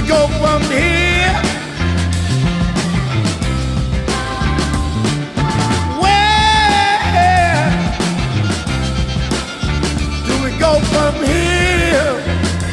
we go from here? Where do we go from here?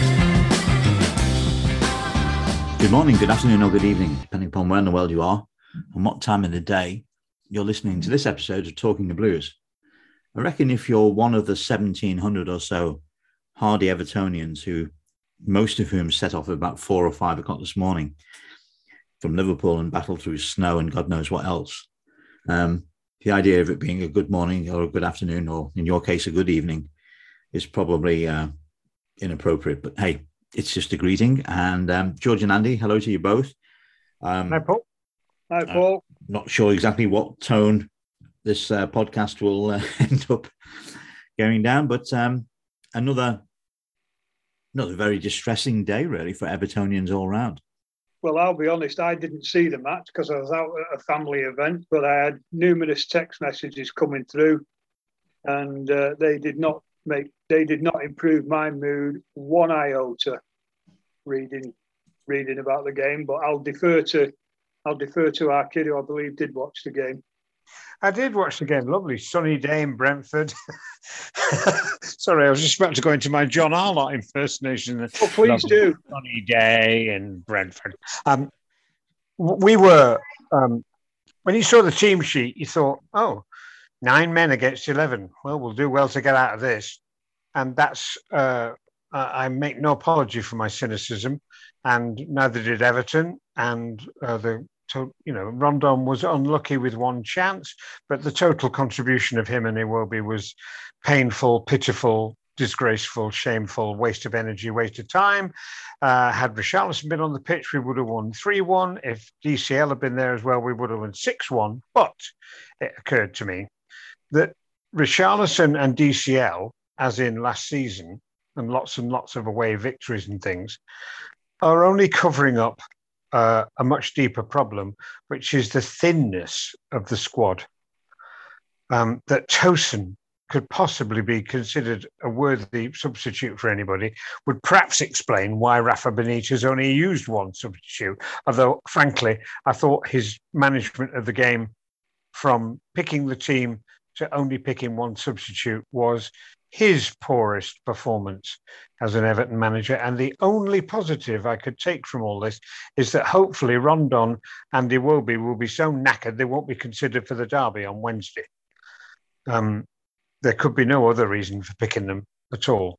Good morning, good afternoon, or good evening, depending upon where in the world you are and what time of the day you're listening to this episode of Talking the Blues. I reckon if you're one of the 1,700 or so hardy Evertonians, who most of whom set off at about 4 or 5 o'clock this morning from Liverpool and battled through snow and God knows what else, the idea of it being a good morning or a good afternoon, or in your case, a good evening, is probably inappropriate. But hey, it's just a greeting. And George and Andy, hello to you both. Hi, Paul. Hi, Paul. Not sure exactly what tone this podcast will end up going down, but another very distressing day, really, for Evertonians all round. Well, I'll be honest, I didn't see the match because I was out at a family event, but I had numerous text messages coming through, and they did not improve my mood one iota reading about the game. But I'll defer to our kid, who I believe did watch the game. I did watch the game. Lovely sunny day in Brentford. Sorry, I was just about to go into my John Arlott impersonation. Oh, please do. Sunny day in Brentford. We were, when you saw the team sheet, you thought, 9 men against 11. Well, we'll do well to get out of this. And that's, I make no apology for my cynicism, and neither did Everton. And Rondon was unlucky with one chance, but the total contribution of him and Iwobi was painful, pitiful, disgraceful, shameful, waste of energy, waste of time. Had Richarlison been on the pitch, we would have won 3-1. If DCL had been there as well, we would have won 6-1. But it occurred to me that Richarlison and DCL, as in last season, and lots of away victories and things, are only covering up a much deeper problem, which is the thinness of the squad. That Tosin could possibly be considered a worthy substitute for anybody would perhaps explain why Rafa Benitez only used one substitute. Although, frankly, I thought his management of the game, from picking the team to only picking one substitute, was his poorest performance as an Everton manager. And the only positive I could take from all this is that hopefully Rondon and Iwobi will be so knackered they won't be considered for the derby on Wednesday. There could be no other reason for picking them at all.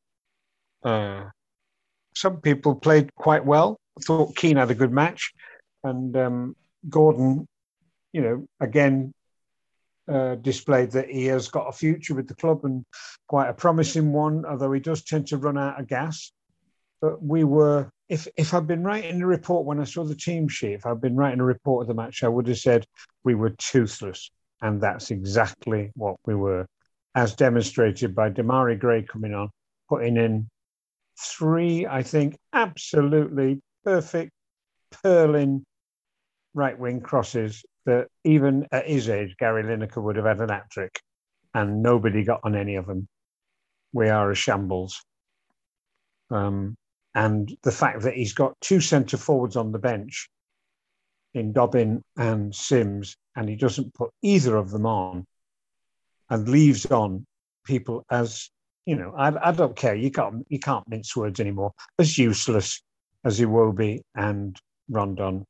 Some people played quite well. I thought Keane had a good match. And Gordon, again, displayed that he has got a future with the club, and quite a promising one, although he does tend to run out of gas. But we were, if I'd been writing a report when I saw the team sheet, if I'd been writing a report of the match, I would have said we were toothless. And that's exactly what we were, as demonstrated by Damari Gray coming on, putting in 3, I think, absolutely perfect, purling right-wing crosses that even at his age, Gary Lineker would have had an hat-trick, and nobody got on any of them. We are a shambles. And the fact that he's got 2 centre-forwards on the bench in Dobbin and Sims, and he doesn't put either of them on and leaves on people as, I don't care, you can't mince words anymore, as useless as Iwobi and Rondon.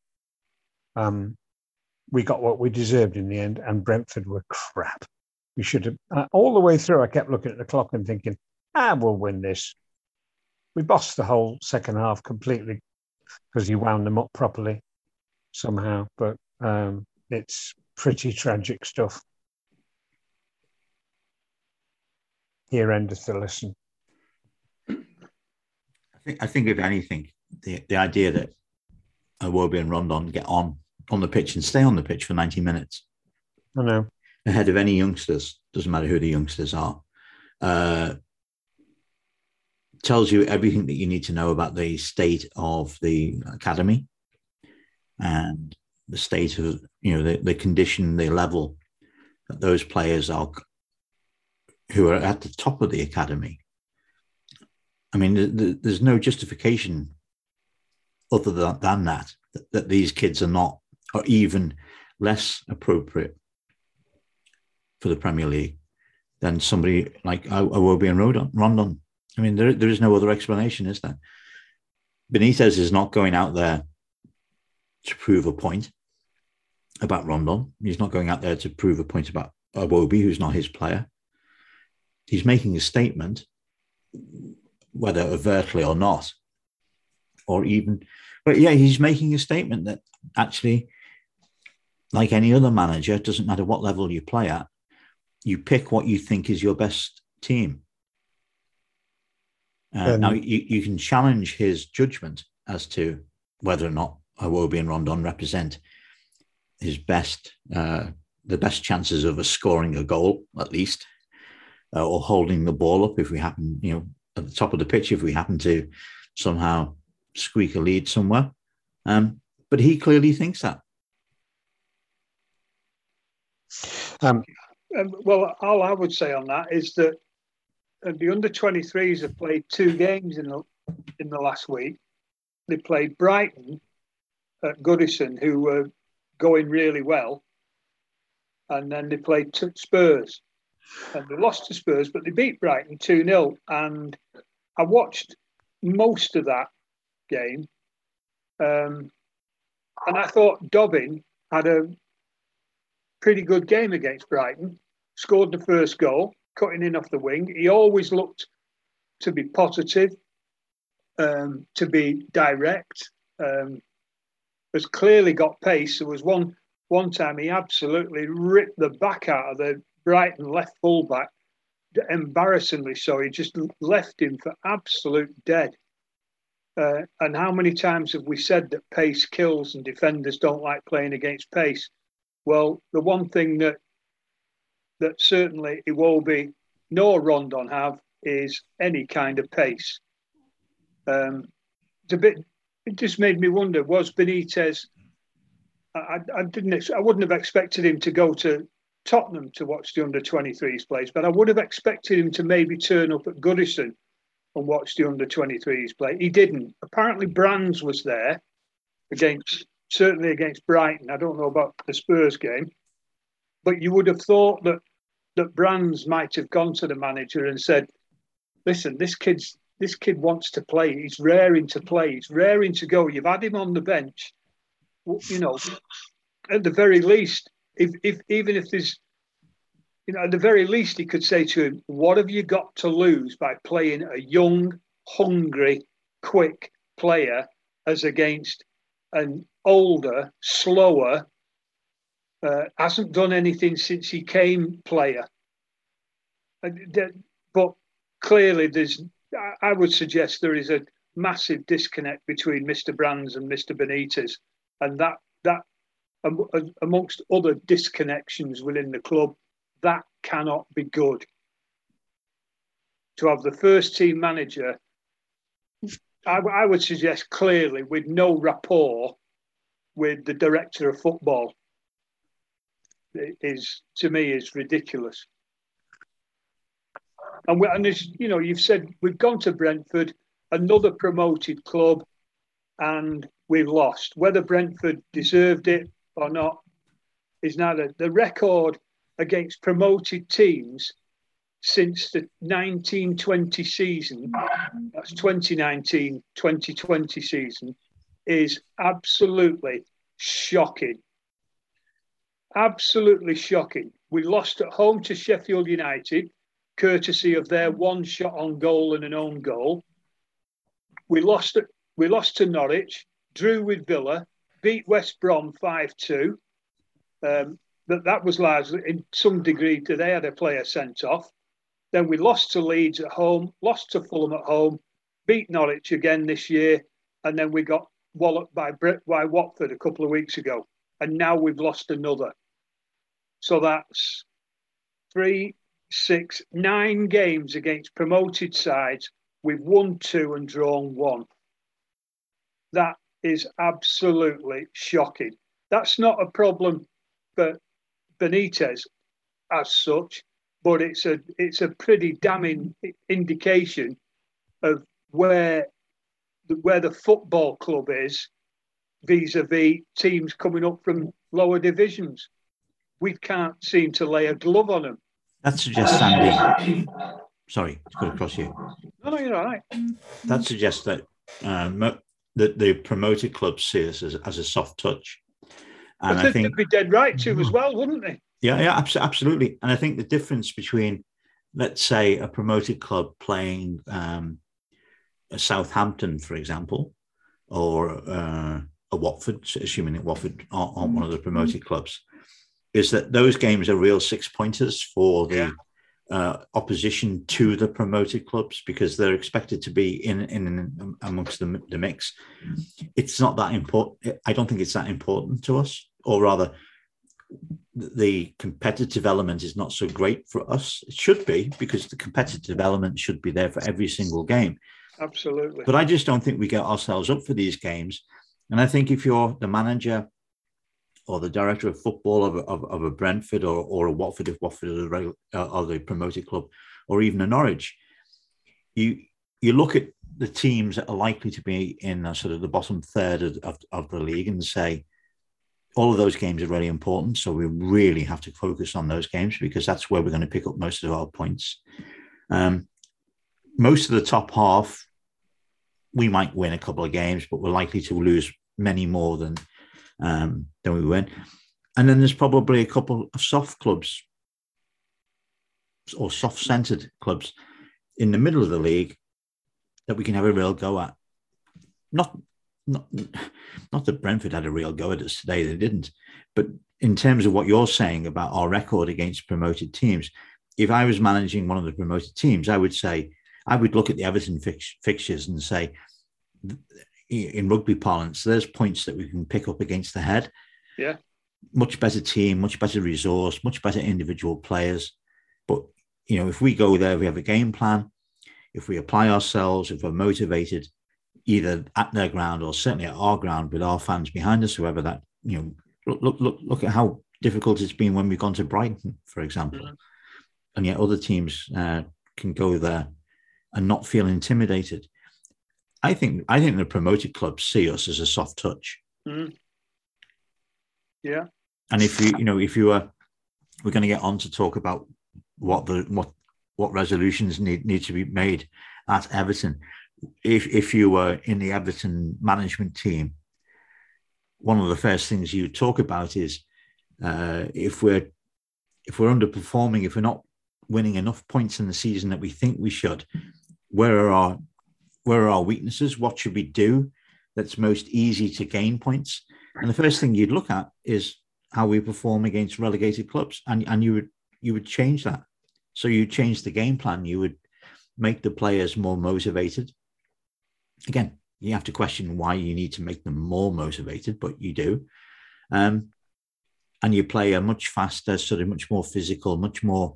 We got what we deserved in the end, and Brentford were crap. We should have, all the way through, I kept looking at the clock and thinking, we'll win this. We bossed the whole second half completely because he wound them up properly somehow, but it's pretty tragic stuff. Here endeth the lesson. I think if anything, the idea that Iwobi and Rondon get on the pitch and stay on the pitch for 90 minutes. I know. Ahead of any youngsters, doesn't matter who the youngsters are, tells you everything that you need to know about the state of the academy and the state of, the condition, the level that those players are who are at the top of the academy. I mean, there's no justification other than that these kids are even less appropriate for the Premier League than somebody like Iwobi and Rondon. I mean, there is no other explanation, is there? Benitez is not going out there to prove a point about Rondon. He's not going out there to prove a point about Iwobi, who's not his player. He's making a statement, whether overtly or not, but yeah, he's making a statement that actually, like any other manager, it doesn't matter what level you play at, you pick what you think is your best team. Now, you can challenge his judgment as to whether or not Iwobi and Rondon represent his best, the best chances of us scoring a goal, at least, or holding the ball up if we happen, at the top of the pitch, if we happen to somehow squeak a lead somewhere. But he clearly thinks that. Well, all I would say on that is that the under-23s have played 2 games in the last week. They played Brighton at Goodison, who were going really well, and then they played Spurs, and they lost to Spurs, but they beat Brighton 2-0. And I watched most of that game, and I thought Dobbin had a pretty good game against Brighton. Scored the first goal, cutting in off the wing. He always looked to be positive, to be direct. Has clearly got pace. There was one time he absolutely ripped the back out of the Brighton left fullback, embarrassingly so. He just left him for absolute dead. And how many times have we said that pace kills and defenders don't like playing against pace? Well, the one thing that certainly Iwobi nor Rondon have is any kind of pace. It just made me wonder, was Benitez, I wouldn't have expected him to go to Tottenham to watch the under-23s play, but I would have expected him to maybe turn up at Goodison and watch the under-23s play. He didn't. Apparently Brands was there certainly against Brighton. I don't know about the Spurs game, but you would have thought that Brands might have gone to the manager and said, listen, this kid wants to play. He's raring to play. He's raring to go. You've had him on the bench. At the very least, even if there's, at the very least, he could say to him, what have you got to lose by playing a young, hungry, quick player as against an older, slower, hasn't done anything since he came player. But clearly I would suggest there is a massive disconnect between Mr. Brands and Mr. Benitez, and that amongst other disconnections within the club, that cannot be good. To have the first team manager, I would suggest clearly with no rapport with the director of football, to me is ridiculous. And as you've said, we've gone to Brentford, another promoted club, and we've lost. Whether Brentford deserved it or not is now the record against promoted teams since the 1920 season, that's 2019-2020 season, is absolutely shocking. Absolutely shocking. We lost at home to Sheffield United, courtesy of their one shot on goal and an own goal. We lost to Norwich, drew with Villa, beat West Brom 5-2. That was largely, in some degree, they had a player sent off. Then we lost to Leeds at home, lost to Fulham at home, beat Norwich again this year, and then we got walloped by Watford a couple of weeks ago. And now we've lost another. So that's 3, 6, 9 games against promoted sides. We've won 2 and drawn 1. That is absolutely shocking. That's not a problem for Benitez as such, but it's a pretty damning indication of where where the football club is vis-a-vis teams coming up from lower divisions. We can't seem to lay a glove on them. That suggests, Andy. Sorry, to cut across you. No, you're all right. That suggests that that the promoted clubs see us as a soft touch, and I think they'd be dead right to as well, wouldn't they? Yeah, absolutely. And I think the difference between, let's say, a promoted club playing a Southampton, for example, or a Watford, assuming that Watford aren't one of the promoted clubs, is that those games are real 6-pointers for the opposition to the promoted clubs, because they're expected to be in amongst the mix. It's not that important. I don't think it's that important to us, or rather, the competitive element is not so great for us. It should be, because the competitive element should be there for every single game. Absolutely. But I just don't think we get ourselves up for these games. And I think if you're the manager or the director of football of a Brentford or a Watford, if Watford are the promoted club, or even a Norwich, you look at the teams that are likely to be in sort of the bottom third of the league and say, all of those games are really important. So we really have to focus on those games, because that's where we're going to pick up most of our points. Most of the top half, we might win a couple of games, but we're likely to lose many more than we win. And then there's probably a couple of soft clubs or soft-centered clubs in the middle of the league that we can have a real go at. Not that Brentford had a real go at us today, they didn't. But in terms of what you're saying about our record against promoted teams, if I was managing one of the promoted teams, I would look at the Everton fixtures and say, in rugby parlance, there's points that we can pick up against the head. Yeah. Much better team, much better resource, much better individual players. But, if we go there, we have a game plan. If we apply ourselves, if we're motivated, either at their ground or certainly at our ground with our fans behind us, whoever that, look at how difficult it's been when we've gone to Brighton, for example. Mm-hmm. And yet other teams can go there and not feel intimidated. I think the promoted clubs see us as a soft touch. Mm. Yeah. And if we're going to get on to talk about what resolutions need to be made at Everton. If you were in the Everton management team, one of the first things you talk about is if we're underperforming, if we're not winning enough points in the season that we think we should, where are our weaknesses? What should we do that's most easy to gain points? And the first thing you'd look at is how we perform against relegated clubs, and you would change that. So you change the game plan. You would make the players more motivated. Again, you have to question why you need to make them more motivated, but you do. And you play a much faster, sort of much more physical, much more,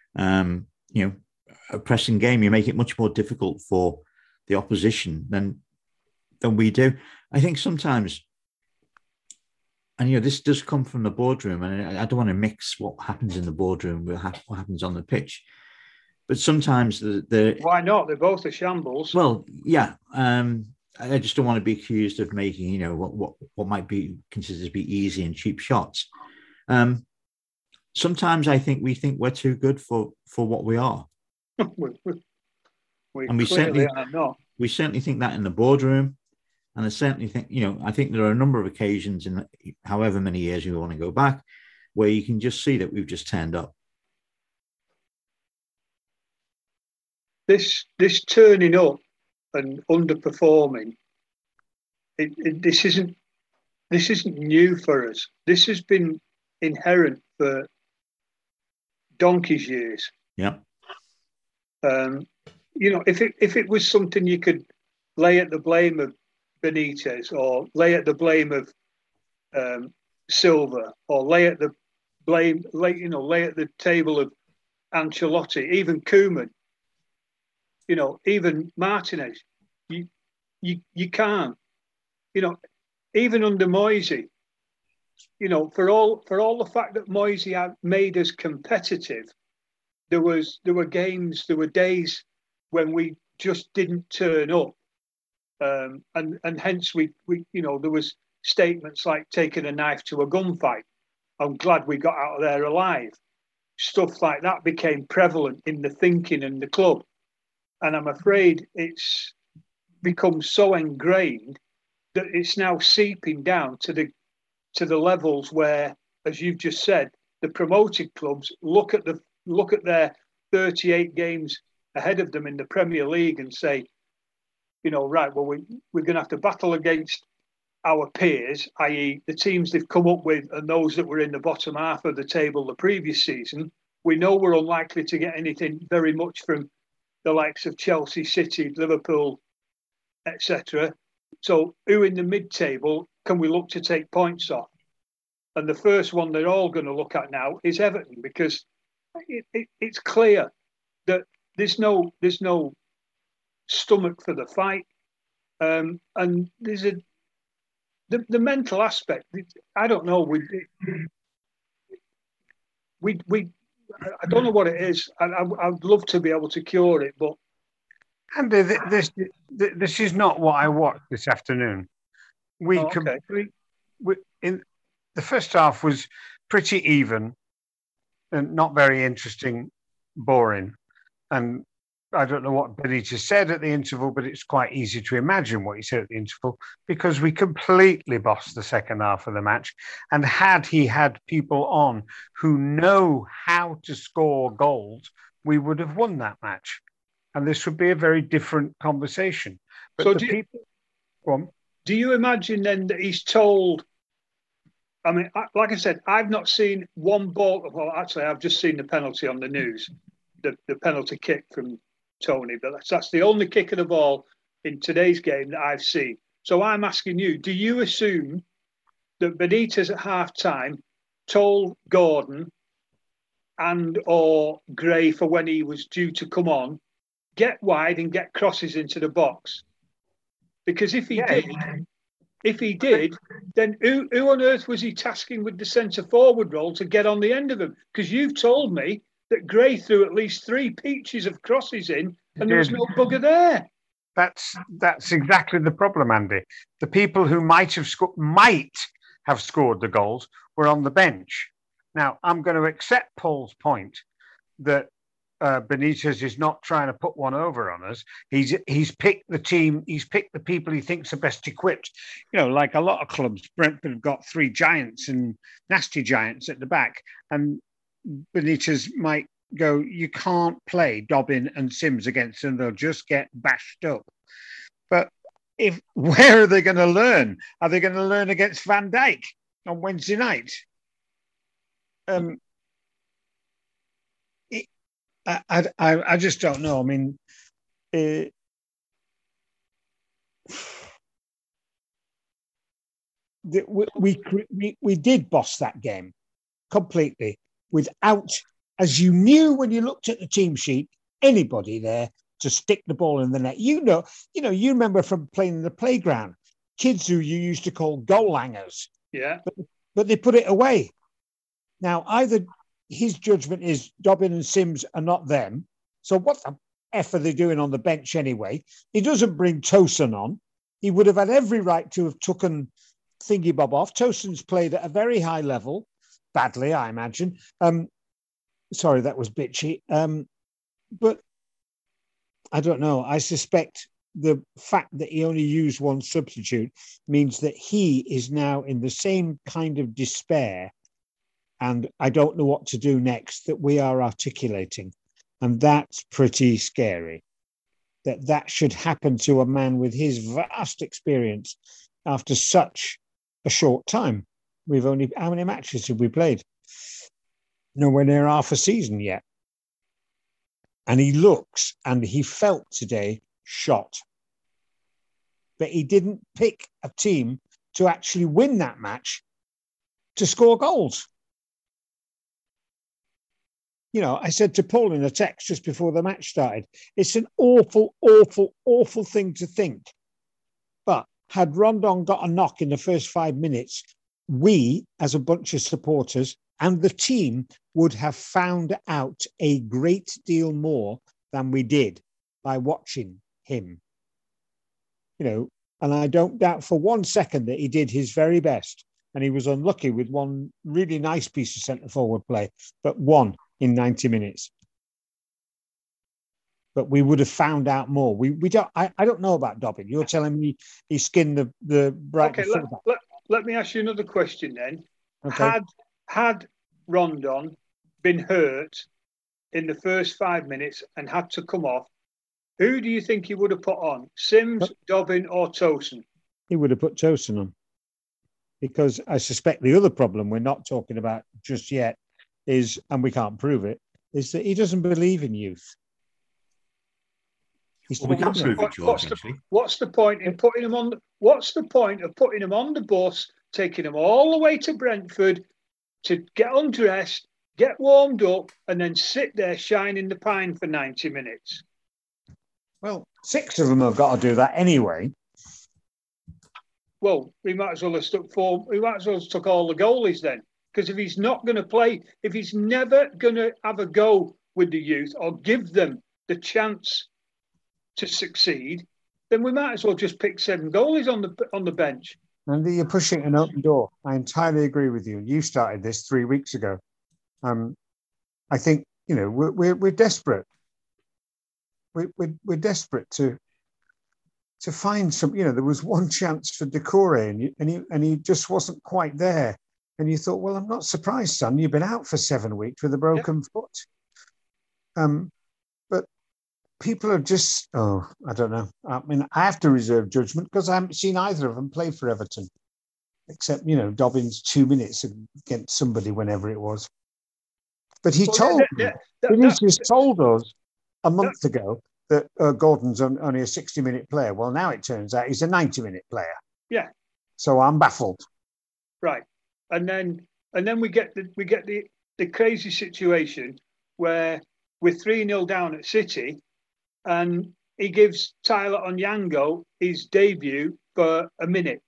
a pressing game. You make it much more difficult for the opposition than we do. I think sometimes, and this does come from the boardroom, and I don't want to mix what happens in the boardroom with what happens on the pitch. But sometimes why not? They're both a shambles. Well, yeah. I just don't want to be accused of making, what might be considered to be easy and cheap shots. Sometimes I think we think we're too good for what we are. we certainly are not. We certainly think that in the boardroom. And I certainly think, I think there are a number of occasions in however many years you want to go back where you can just see that we've just turned up. This turning up and underperforming, this isn't new for us. This has been inherent for donkey's years. Yeah. If it was something you could lay at the blame of Benitez, or lay at the blame of Silva, or lay at the table of Ancelotti, even Koeman, even Martinez, you can't, even under Moisey, for all the fact that Moisey had made us competitive, there were days when we just didn't turn up. and hence we there was statements like taking a knife to a gunfight. I'm glad we got out of there alive. Stuff like that became prevalent in the thinking in the club, and I'm afraid it's become so ingrained that it's now seeping down to the levels where, as you've just said, the promoted clubs look at their 38 games ahead of them in the Premier League and say, right, well, we're going to have to battle against our peers, i.e. the teams they've come up with and those that were in the bottom half of the table the previous season. We know we're unlikely to get anything very much from the likes of Chelsea, City, Liverpool, etc. So who in the mid-table can we look to take points off? And the first one they're all going to look at now is Everton, because it's clear that there's no stomach for the fight, and there's the mental aspect. I don't know. I don't know what it is. I'd love to be able to cure it, but Andy, this is not what I watched this afternoon. In the first half was pretty even and not very interesting, boring. And I don't know what Benitez said at the interval, but it's quite easy to imagine what he said at the interval, because we completely bossed the second half of the match. And had he had people on who know how to score goals, we would have won that match. And this would be a very different conversation. But so do you imagine then that he's told? I mean, like I said, I've not seen one ball. Well, actually, I've just seen the penalty on the news, the penalty kick from Tony. But that's the only kick of the ball in today's game that I've seen. So I'm asking you, do you assume that Benitez at half-time told Gordon and or Gray for when he was due to come on, get wide and get crosses into the box? Because if he did, then who on earth was he tasking with the centre forward role to get on the end of him? Because you've told me that Gray threw at least 3 peaches of crosses in, and there was no bugger there. That's exactly the problem, Andy. The people who might have scored the goals were on the bench. Now, I'm going to accept Paul's point that Benitez is not trying to put one over on us. He's picked the team. He's picked the people he thinks are best equipped. Like a lot of clubs, Brentford have got 3 giants and nasty giants at the back, and Benitez might go, you can't play Dobbin and Sims against them. They'll just get bashed up. But where are they going to learn? Are they going to learn against Van Dijk on Wednesday night? I just don't know. I mean, we did boss that game completely without, as you knew when you looked at the team sheet, anybody there to stick the ball in the net. You remember from playing in the playground, kids who you used to call goal hangers. Yeah. But they put it away. Now, either his judgment is Dobbin and Sims are not them. So what the F are they doing on the bench anyway? He doesn't bring Tosun on. He would have had every right to have taken Thingy Bob off. Tosun's played at a very high level, badly, I imagine. Sorry, that was bitchy. But I don't know. I suspect the fact that he only used one substitute means that he is now in the same kind of despair, and I don't know what to do next, that we are articulating. And that's pretty scary, that should happen to a man with his vast experience after such a short time. We've only, how many matches have we played? Nowhere near half a season yet. And he looks, and he felt today, shot. But he didn't pick a team to actually win that match, to score goals. I said to Paul in a text just before the match started, it's an awful, awful, awful thing to think. But had Rondon got a knock in the first 5 minutes, we, as a bunch of supporters, and the team would have found out a great deal more than we did by watching him. and I don't doubt for 1 second that he did his very best. And he was unlucky with one really nice piece of centre forward play, but one in 90 minutes. But we would have found out more. We don't. I don't know about Dobbin. You're telling me he skinned the Brighton. Okay, let me ask you another question then. Okay. Had Rondon been hurt in the first 5 minutes and had to come off, who do you think he would have put on? Sims, Dobbin, or Tosin? He would have put Tosin on, because I suspect the other problem we're not talking about just yet is, and we can't prove it, is that he doesn't believe in youth. Well, we can't prove it, George, what's the point in putting him on? What's the point of putting him on the bus, taking him all the way to Brentford to get undressed, get warmed up, and then sit there shining the pine for 90 minutes? Well, 6 of them have got to do that anyway. Well, we might as well have stuck all the goalies then. Because if he's not going to play, if he's never going to have a go with the youth or give them the chance to succeed, then we might as well just pick 7 goalies on the bench. Andy, you're pushing an open door. I entirely agree with you. You started this 3 weeks ago. I think we're desperate. We're desperate to find some. There was one chance for Decore, and he just wasn't quite there. And you thought, well, I'm not surprised, son. You've been out for 7 weeks with a broken foot. But people are just, I don't know. I mean, I have to reserve judgment because I haven't seen either of them play for Everton, except, Dobbins 2 minutes against somebody whenever it was. But he told us a month ago that Gordon's only a 60-minute player. Well, now it turns out he's a 90-minute player. Yeah. So I'm baffled. Right. And then we get the crazy situation where we're 3-0 down at City, and he gives Tyler Onyango his debut for a minute.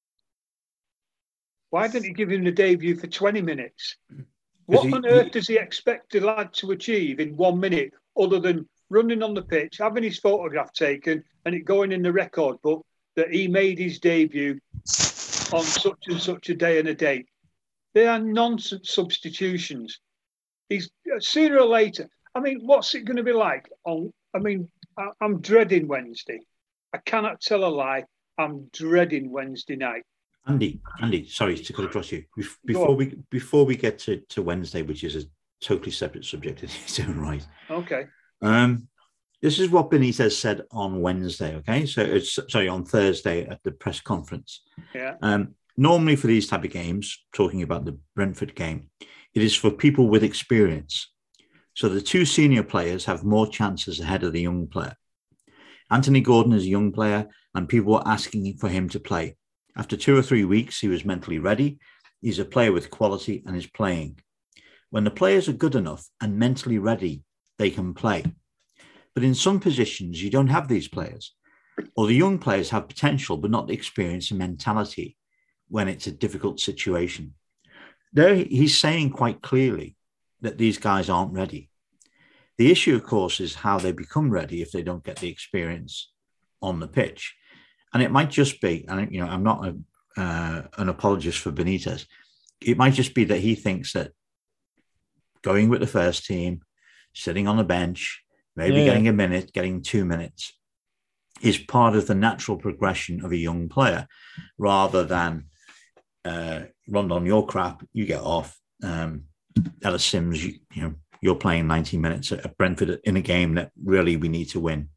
Why didn't he give him the debut for 20 minutes? What on earth does he expect the lad to achieve in 1 minute other than running on the pitch, having his photograph taken, and it going in the record book that he made his debut on such and such a day and a date? They are nonsense substitutions. He's sooner or later. I mean, what's it going to be like? I'm dreading Wednesday. I cannot tell a lie. I'm dreading Wednesday night. Andy, sorry to cut across you. Before we get to Wednesday, which is a totally separate subject in its own right. Okay. This is what Benitez said on Wednesday. Okay, so on Thursday at the press conference. Yeah. Normally for these type of games, talking about the Brentford game, it is for people with experience. So the 2 senior players have more chances ahead of the young player. Anthony Gordon is a young player, and people were asking for him to play. After 2 or 3 weeks, he was mentally ready. He's a player with quality and is playing. When the players are good enough and mentally ready, they can play. But in some positions, you don't have these players. Or the young players have potential, but not the experience and mentality when it's a difficult situation. There, he's saying quite clearly that these guys aren't ready. The issue, of course, is how they become ready if they don't get the experience on the pitch. And it might just be, and I'm not an apologist for Benitez. It might just be that he thinks that going with the first team, sitting on the bench, maybe getting a minute, getting 2 minutes, is part of the natural progression of a young player, rather than Rondon, your crap, you get off. Ellis Sims, you're playing 90 minutes at Brentford in a game that really we need to win.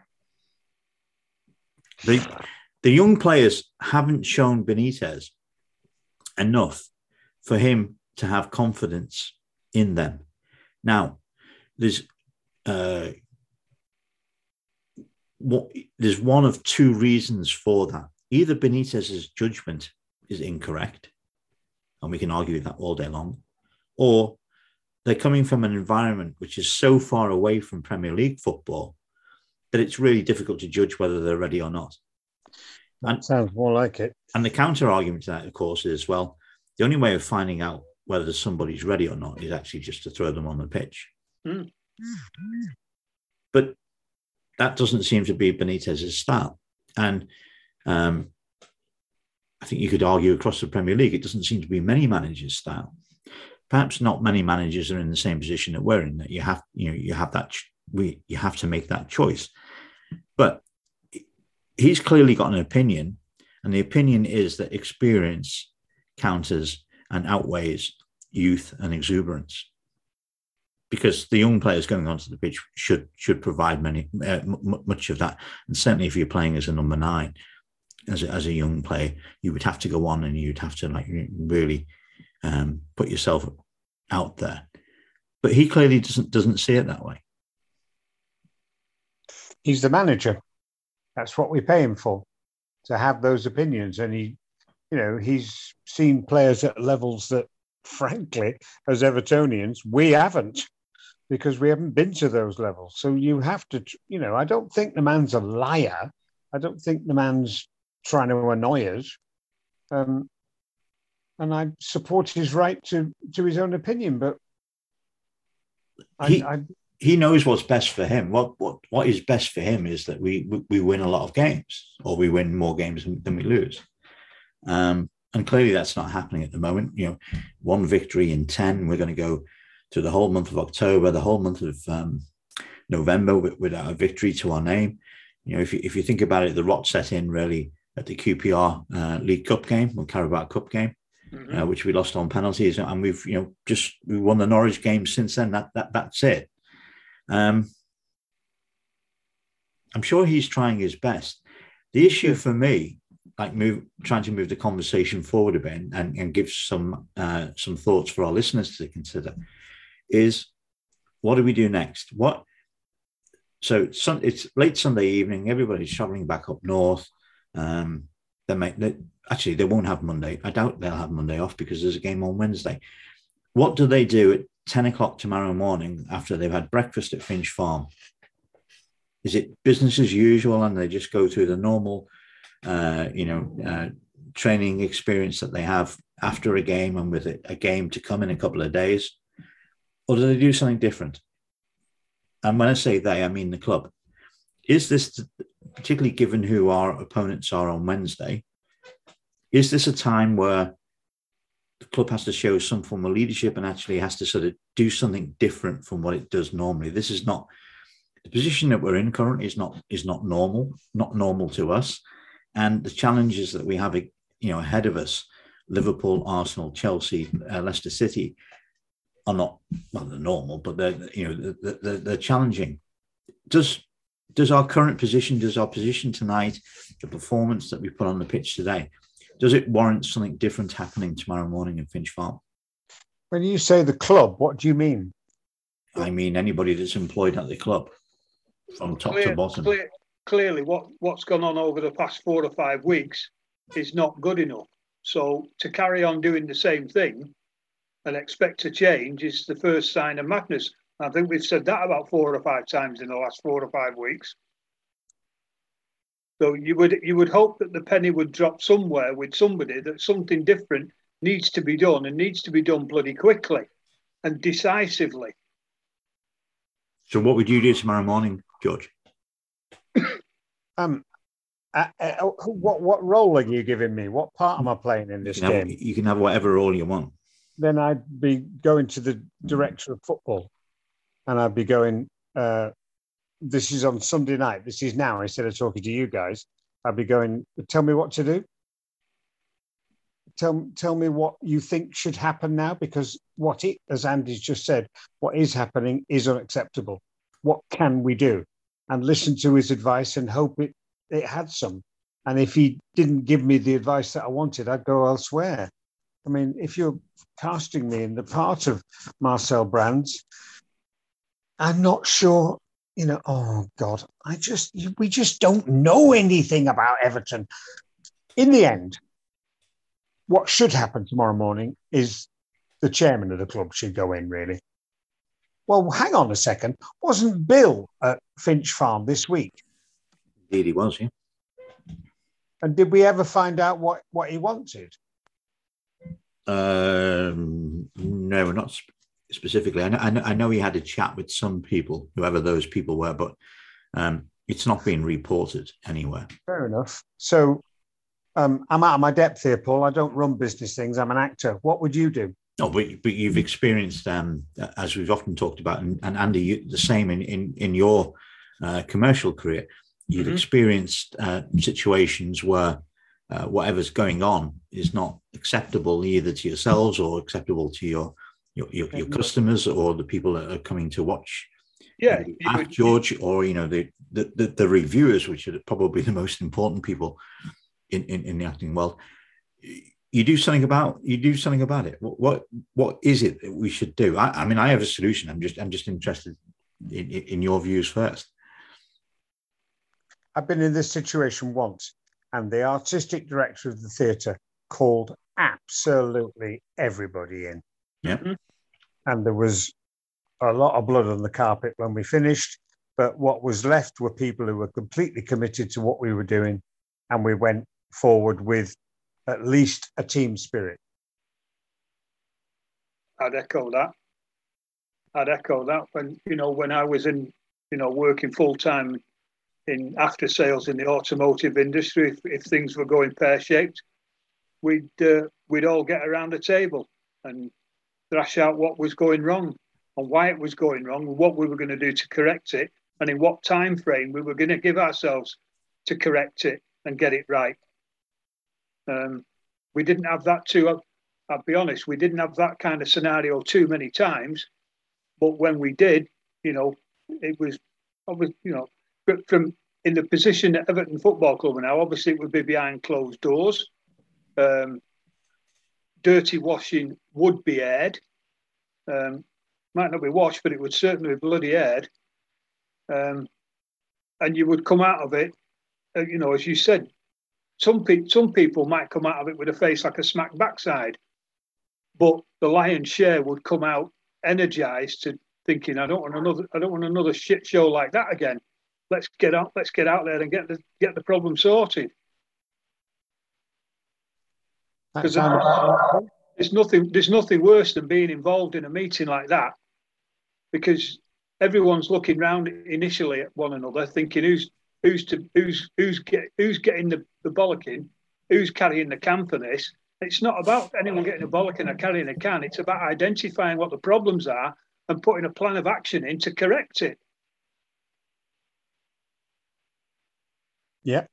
The young players haven't shown Benitez enough for him to have confidence in them. Now, there's one of 2 reasons for that. Either Benitez's judgment is incorrect, and we can argue that all day long, or they're coming from an environment which is so far away from Premier League football that it's really difficult to judge whether they're ready or not. That sounds more like it. And the counter argument to that, of course, is, well, the only way of finding out whether somebody's ready or not is actually just to throw them on the pitch. Mm. But that doesn't seem to be Benitez's style. And I think you could argue across the Premier League, it doesn't seem to be many managers' style. Perhaps not many managers are in the same position that we're in. That you have to make that choice. But he's clearly got an opinion, and the opinion is that experience counters and outweighs youth and exuberance. Because the young players going onto the pitch should provide much of that, and certainly if you're playing as a number 9, as a young player, you would have to go on and you'd have to really put yourself out there. But he clearly doesn't see it that way. He's the manager. That's what we pay him for, to have those opinions. And he's seen players at levels that, frankly, as Evertonians, we haven't, because we haven't been to those levels. So you have to, I don't think the man's a liar. I don't think the man's trying to annoy us. And I support his right to his own opinion, but he knows what's best for him. What is best for him is that we win a lot of games, or we win more games than we lose. And clearly that's not happening at the moment. 1 victory in 10. We're going to go to the whole month of October, the whole month of November without a victory to our name. If you think about it, the rot set in really at the QPR League Cup game, or Carabao Cup game, which we lost on penalties, and we've we won the Norwich game since then. That's it. I'm sure he's trying his best. The issue for me, trying to move the conversation forward a bit and give some thoughts for our listeners to consider, is what do we do next? So it's late Sunday evening. Everybody's travelling back up north. They won't have Monday. I doubt they'll have Monday off because there's a game on Wednesday. What do they do at 10 o'clock tomorrow morning after they've had breakfast at Finch Farm? Is it business as usual and they just go through the normal, training experience that they have after a game and with a game to come in a couple of days? Or do they do something different? And when I say they, I mean the club. Is this, particularly given who our opponents are on Wednesday, is this a time where the club has to show some form of leadership and actually has to sort of do something different from what it does normally? This is not, the position that we're in currently is not normal to us. And the challenges that we have, ahead of us, Liverpool, Arsenal, Chelsea, Leicester City, are not, well, they're normal, but they're challenging. Does our current position, does our position tonight, the performance that we put on the pitch today, does it warrant something different happening tomorrow morning in Finch Farm? When you say the club, what do you mean? I mean anybody that's employed at the club, from top to bottom. Clearly, what's gone on over the past 4 or 5 weeks is not good enough. So to carry on doing the same thing and expect to change is the first sign of madness. I think we've said that about 4 or 5 times in the last 4 or 5 weeks. So you would hope that the penny would drop somewhere with somebody, that something different needs to be done and needs to be done bloody quickly and decisively. So what would you do tomorrow morning, George? What role are you giving me? What part am I playing in this game? You can have whatever role you want. Then I'd be going to the director of football and I'd be going, this is on Sunday night. This is now, instead of talking to you guys. I'd be going, tell me what to do. Tell me what you think should happen now, because as Andy's just said, what is happening is unacceptable. What can we do? And listen to his advice and hope it had some. And if he didn't give me the advice that I wanted, I'd go elsewhere. I mean, if you're casting me in the part of Marcel Brands, I'm not sure, oh God, we just don't know anything about Everton. In the end, what should happen tomorrow morning is the chairman of the club should go in, really. Well, hang on a second. Wasn't Bill at Finch Farm this week? Indeed he was, yeah. And did we ever find out what he wanted? No, not specifically. I know he had a chat with some people, whoever those people were, but it's not been reported anywhere. Fair enough. So I'm out of my depth here, Paul. I don't run business things. I'm an actor. What would you do? No, but you've experienced, as we've often talked about, and Andy, the same in your commercial career. You've experienced situations where whatever's going on is not acceptable either to yourselves or acceptable to your customers or the people that are coming to watch. Yeah, George, or the reviewers, which are probably the most important people in the acting world. You do something about it. What is it that we should do? I mean, I have a solution. I'm just interested in your views first. I've been in this situation once, and the artistic director of the theatre called absolutely everybody in. Yeah. And there was a lot of blood on the carpet when we finished, but what was left were people who were completely committed to what we were doing, and we went forward with at least a team spirit. I'd echo that. When I was working full time in after sales in the automotive industry, if things were going pear-shaped, we'd all get around the table and thrash out what was going wrong and why it was going wrong and what we were going to do to correct it and in what time frame we were going to give ourselves to correct it and get it right. We didn't have that I'll be honest, we didn't have that kind of scenario too many times, but when we did, it was but from in the position at Everton Football Club now, obviously it would be behind closed doors. Dirty washing would be aired. Might not be washed, but it would certainly be bloody aired. And you would come out of it, as you said, some people might come out of it with a face like a smack backside, but the lion's share would come out energized to thinking, I don't want another shit show like that again. Let's get out there and get the problem sorted. Because there's nothing worse than being involved in a meeting like that, because everyone's looking round initially at one another, thinking who's getting the bollocking, who's carrying the can for this. It's not about anyone getting a bollocking or carrying a can. It's about identifying what the problems are and putting a plan of action in to correct it. Yeah.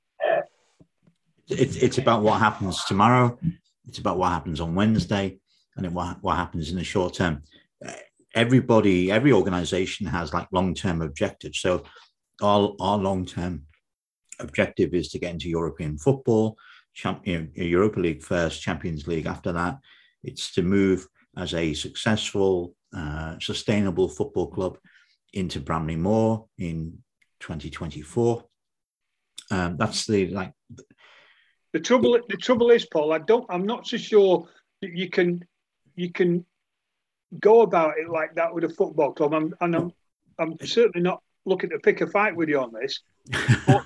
It's about what happens tomorrow. It's about what happens on Wednesday, and then what happens in the short term. Every organization has like long-term objectives. So our long-term objective is to get into European football, Europa League first, Champions League after that. It's to move as a successful, sustainable football club into Bramley Moor in 2024. That's the trouble is, Paul, I'm not so sure that you can go about it like that with a football club. I'm certainly not looking to pick a fight with you on this. But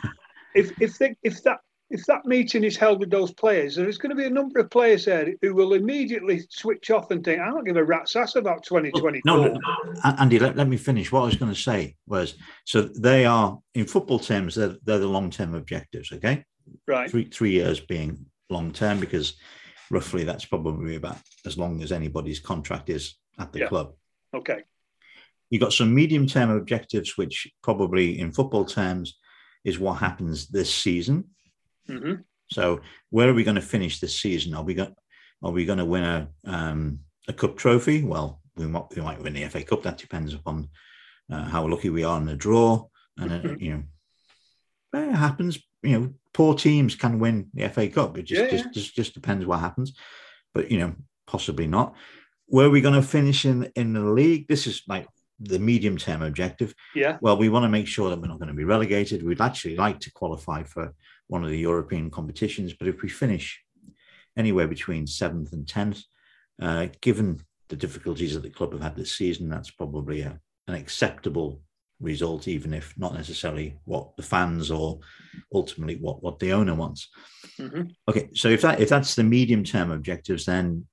if that meeting is held with those players, there's going to be a number of players there who will immediately switch off and think, I don't give a rat's ass about 2024. No, Andy, let me finish. What I was going to say was, so they are, in football terms, they're the long-term objectives, okay? Right. 3 years being long-term, because roughly that's probably about as long as anybody's contract is at the club. Okay. You've got some medium-term objectives, which probably in football terms is what happens this season. Mm-hmm. So where are we going to finish this season? Are we going to win a cup trophy? Well, we might win the FA Cup. That depends upon how lucky we are in the draw. And it happens. Poor teams can win the FA Cup. It just depends what happens. But possibly not. Where are we going to finish in the league? This is like the medium-term objective. Yeah. Well, we want to make sure that we're not going to be relegated. We'd actually like to qualify for one of the European competitions, but if we finish anywhere between 7th and 10th, given the difficulties that the club have had this season, that's probably an acceptable result, even if not necessarily what the fans or ultimately what the owner wants. Mm-hmm. Okay, so if that's the medium-term objectives, then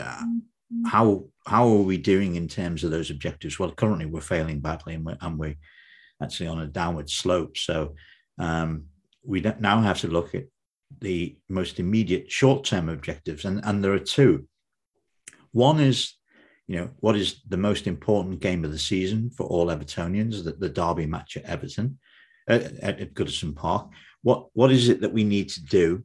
how are we doing in terms of those objectives? Well, currently we're failing badly, and we're actually on a downward slope. So we now have to look at the most immediate short-term objectives, and there are two. One is, what is the most important game of the season for all Evertonians, the Derby match at Everton, at Goodison Park. What is it that we need to do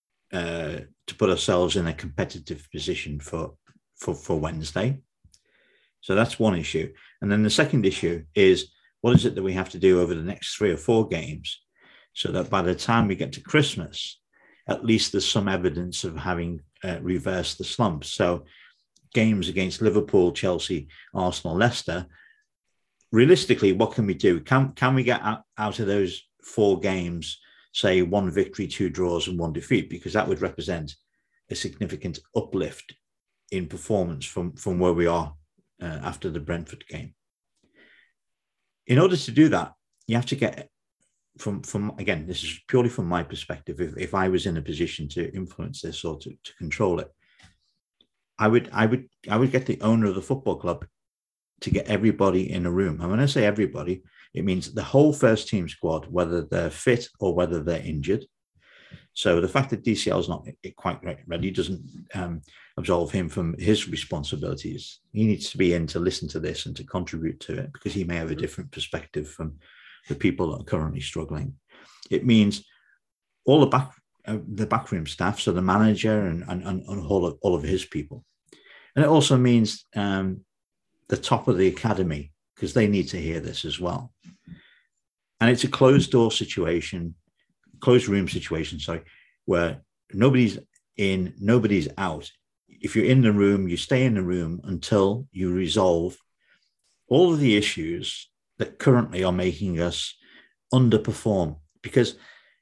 to put ourselves in a competitive position for Wednesday? So that's one issue. And then the second issue is, what is it that we have to do over the next 3 or 4 games so that by the time we get to Christmas, at least there's some evidence of having reversed the slump. So games against Liverpool, Chelsea, Arsenal, Leicester, realistically, what can we do? Can we get out of those 4 games, say 1 victory, 2 draws and 1 defeat? Because that would represent a significant uplift in performance from where we are after the Brentford game. In order to do that, you have to get from again, this is purely from my perspective. If I was in a position to influence this or to control it, I would get the owner of the football club to get everybody in a room. And when I say everybody, it means the whole first team squad, whether they're fit or whether they're injured. So the fact that DCL is not quite ready doesn't absolve him from his responsibilities. He needs to be in to listen to this and to contribute to it, because he may have a different perspective from the people that are currently struggling. It means all the backroom staff, so the manager and all of his people. And it also means the top of the academy, because they need to hear this as well. And it's a closed room situation, where nobody's in, nobody's out. If you're in the room, you stay in the room until you resolve all of the issues that currently are making us underperform. Because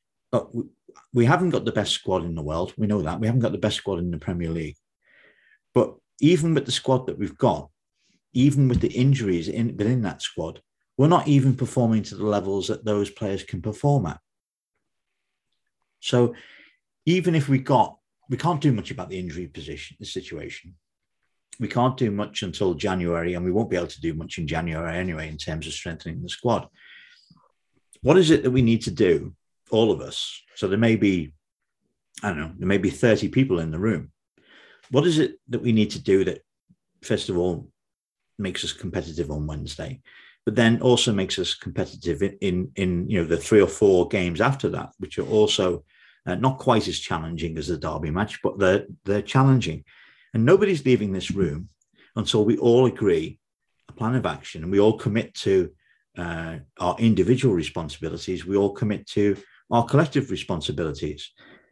we haven't got the best squad in the world. We know that. We haven't got the best squad in the Premier League. But even with the squad that we've got, even with the injuries within that squad, we're not even performing to the levels that those players can perform at. So even if we can't do much about the injury situation. We can't do much until January, and we won't be able to do much in January anyway in terms of strengthening the squad. What is it that we need to do, all of us? So there may be 30 people in the room. What is it that we need to do that, first of all, makes us competitive on Wednesday, but then also makes us competitive in the 3 or 4 games after that, which are also not quite as challenging as the Derby match, but they're challenging. And nobody's leaving this room until we all agree a plan of action, and we all commit to our individual responsibilities. We all commit to our collective responsibilities.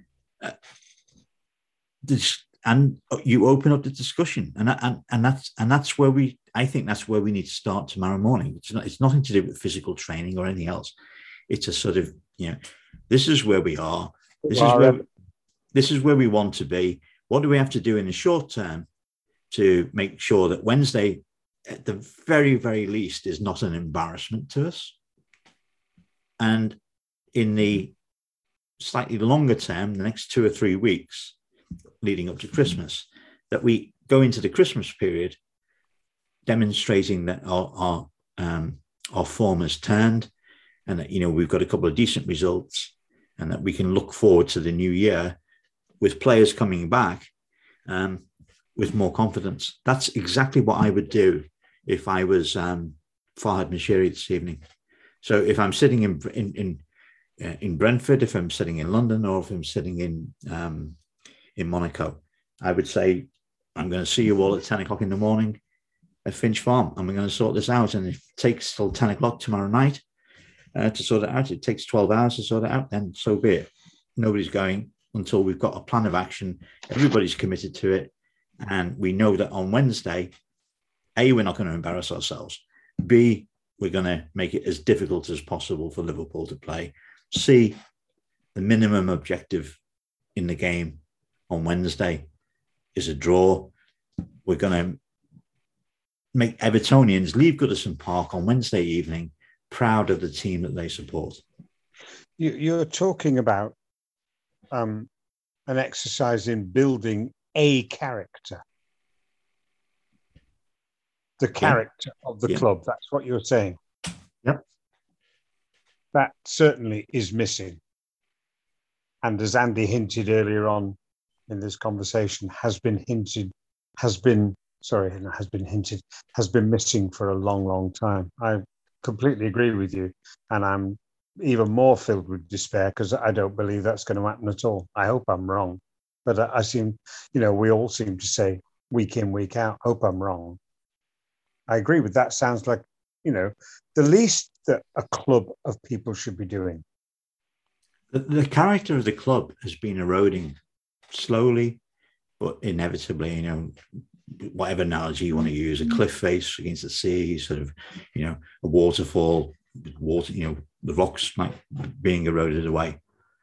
And you open up the discussion, and that's where I think that's where we need to start tomorrow morning. It's nothing to do with physical training or anything else. It's a sort of, this is where we are. This is where we want to be. What do we have to do in the short term to make sure that Wednesday, at the very, very least, is not an embarrassment to us? And in the slightly longer term, the next 2 or 3 weeks leading up to Christmas, that we go into the Christmas period demonstrating that our form has turned, and that we've got a couple of decent results, and that we can look forward to the new year with players coming back with more confidence. That's exactly what I would do if I was Farhad Moshiri this evening. So if I'm sitting in Brentford, if I'm sitting in London, or if I'm sitting in Monaco, I would say, I'm going to see you all at 10 o'clock in the morning at Finch Farm, and we're going to sort this out. And if it takes till 10 o'clock tomorrow night to sort it out, it takes 12 hours to sort it out, then so be it. Nobody's going until we've got a plan of action. Everybody's committed to it. And we know that on Wednesday, A, we're not going to embarrass ourselves. B, we're going to make it as difficult as possible for Liverpool to play. C, the minimum objective in the game on Wednesday is a draw. We're going to make Evertonians leave Goodison Park on Wednesday evening proud of the team that they support. You're talking about an exercise in building a character. The character of the club. That's what you're saying. Yep. That certainly is missing. and as Andy hinted earlier on in this conversation, has been missing for a long, long time. I completely agree with you, and I'm even more filled with despair because I don't believe that's going to happen at all. I hope I'm wrong, but I seem, we all seem to say week in, week out, hope I'm wrong. I agree with that. Sounds like, the least that a club of people should be doing. The character of the club has been eroding slowly, but inevitably, whatever analogy you want to use, a cliff face against the sea, sort of, a waterfall, water, the rocks being eroded away.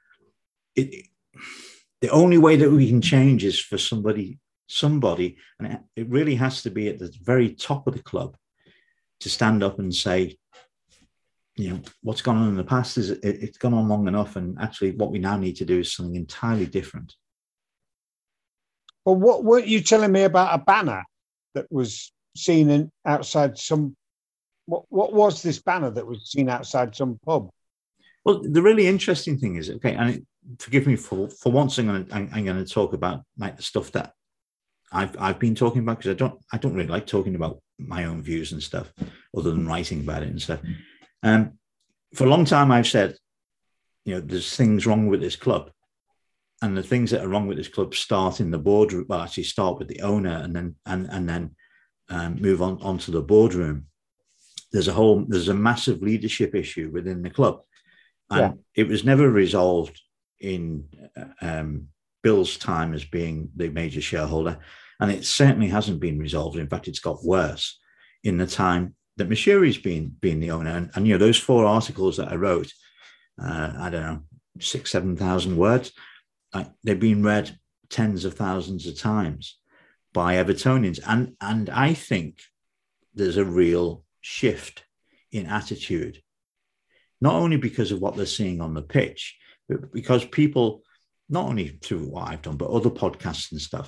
The only way that we can change is for somebody, and it really has to be at the very top of the club to stand up and say, what's gone on in the past is it's gone on long enough. And actually what we now need to do is something entirely different. Well, what were you telling me about a banner that was seen outside some, what was this banner that was seen outside some pub? Well, the really interesting thing is, and forgive me for once, I'm going to talk about like the stuff that I've been talking about, because I don't really like talking about my own views and stuff other than writing about it and stuff. For a long time, I've said, there's things wrong with this club, and the things that are wrong with this club start in the boardroom. Well, actually, start with the owner, and then move on to the boardroom. There's a massive leadership issue within the club, and it was never resolved in Bill's time as being the major shareholder, and it certainly hasn't been resolved. In fact, it's got worse in the time that Moshiri's been the owner. And those 4 articles that I wrote, I don't know, 6,000-7,000 words, they've been read tens of thousands of times by Evertonians. And I think there's a real shift in attitude, not only because of what they're seeing on the pitch, but because people, not only through what I've done, but other podcasts and stuff,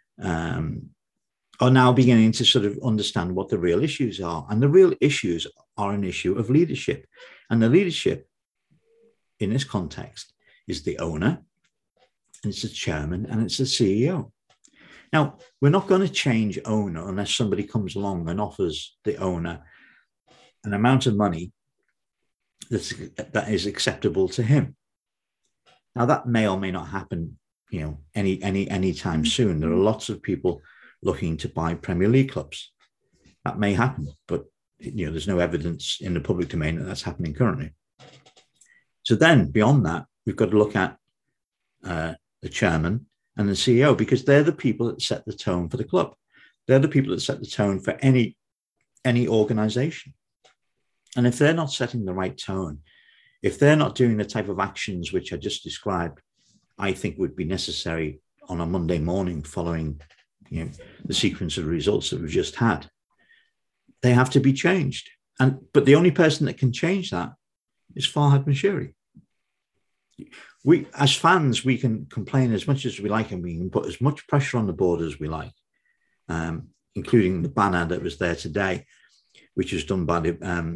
are now beginning to sort of understand what the real issues are. And the real issues are an issue of leadership. And the leadership in this context is the owner, and it's the chairman, and it's the CEO. Now, we're not going to change owner unless somebody comes along and offers the owner an amount of money that is acceptable to him. Now, that may or may not happen, any time soon. There are lots of people looking to buy Premier League clubs. That may happen, but there's no evidence in the public domain that that's happening currently. So then, beyond that, we've got to look at the chairman and the CEO, because they're the people that set the tone for the club. They're the people that set the tone for any organization. And if they're not setting the right tone, if they're not doing the type of actions which I just described, I think would be necessary on a Monday morning following the sequence of results that we've just had, they have to be changed. But the only person that can change that is Farhad Moshiri. We, as fans, we can complain as much as we like, and we can put as much pressure on the board as we like, including the banner that was there today, which was done by the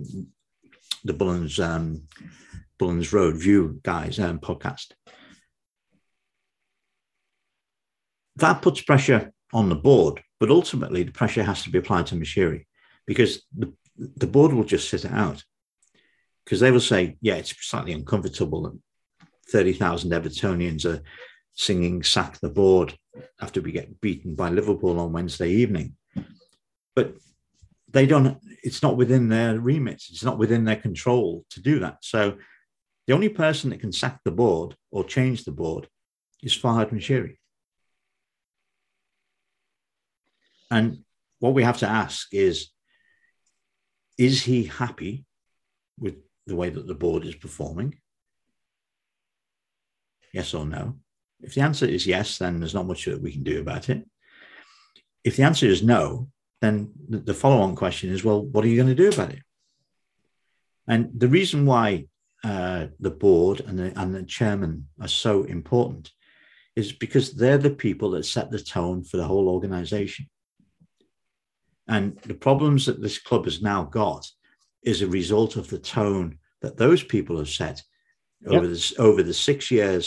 Bullens Road View guys podcast. That puts pressure on the board, but ultimately the pressure has to be applied to Moshiri, because the board will just sit it out, because they will say, yeah, it's slightly uncomfortable that 30,000 Evertonians are singing "Sack the Board" after we get beaten by Liverpool on Wednesday evening. But they don't, it's not within their remit. It's not within their control to do that. So the only person that can sack the board or change the board is Farhad Moshiri. And what we have to ask is he happy with the way that the board is performing? Yes or no? If the answer is yes, then there's not much that we can do about it. If the answer is no, then the follow-on question is, well, what are you going to do about it? And the reason why the board and the chairman are so important is because they're the people that set the tone for the whole organization. And the problems that this club has now got is a result of the tone that those people have set over the 6 years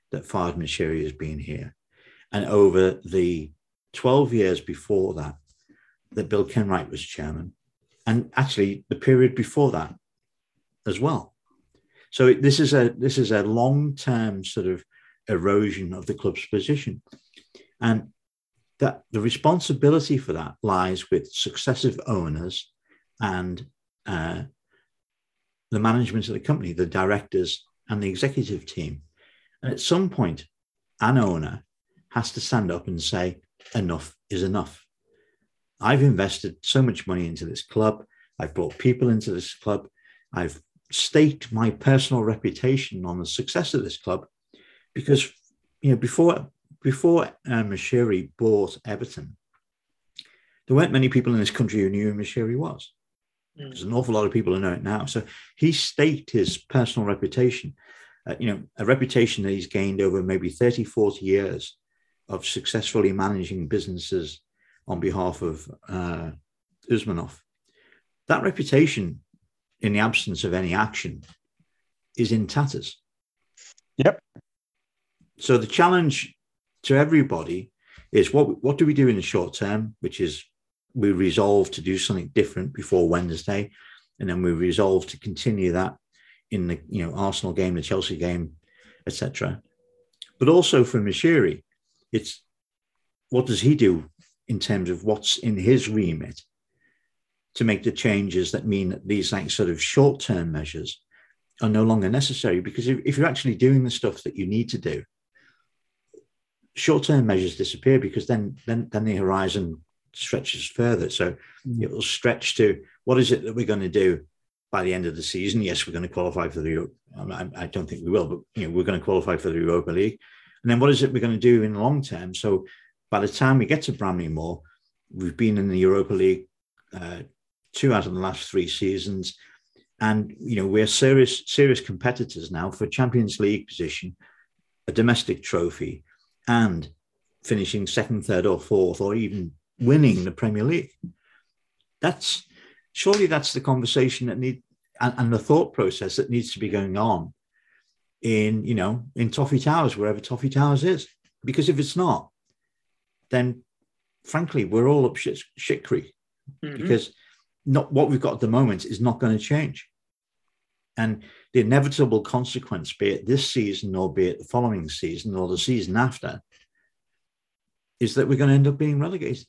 that Fard Moshiri has been here, and over the 12 years before that, that Bill Kenwright was chairman, and actually the period before that as well. So this is a long-term sort of erosion of the club's position, and that the responsibility for that lies with successive owners and the management of the company, the directors and the executive team. And at some point, an owner has to stand up and say, enough is enough. I've invested so much money into this club. I've brought people into this club. I've staked my personal reputation on the success of this club, because, you know, before Moshiri bought Everton, there weren't many people in this country who knew who Moshiri was. There's an awful lot of people who know it now. So he staked his personal reputation, a reputation that he's gained over maybe 30, 40 years of successfully managing businesses on behalf of Usmanov. That reputation, in the absence of any action, is in tatters. Yep. So the challenge to everybody is what do we do in the short term, which is we resolve to do something different before Wednesday, and then we resolve to continue that in the Arsenal game, the Chelsea game, etc. But also for Moshiri, it's what does he do in terms of what's in his remit to make the changes that mean that these like sort of short-term measures are no longer necessary. Because if you're actually doing the stuff that you need to do, short-term measures disappear, because then the horizon stretches further. So it will stretch to, what is it that we're going to do by the end of the season? Yes, we're going to qualify for the, I don't think we will, but we're going to qualify for the Europa League. And then what is it we're going to do in the long term? So by the time we get to Bramley-Moore, we've been in the Europa League 2 out of the last 3 seasons. And, we're serious competitors now for Champions League position, a domestic trophy, and finishing 2nd, 3rd or 4th, or even winning the Premier League. Surely that's the conversation that and the thought process that needs to be going on in Toffee Towers, wherever Toffee Towers is. Because if it's not, then frankly, we're all up shit creek, because not what we've got at the moment is not going to change. And the inevitable consequence, be it this season or be it the following season or the season after, is that we're going to end up being relegated.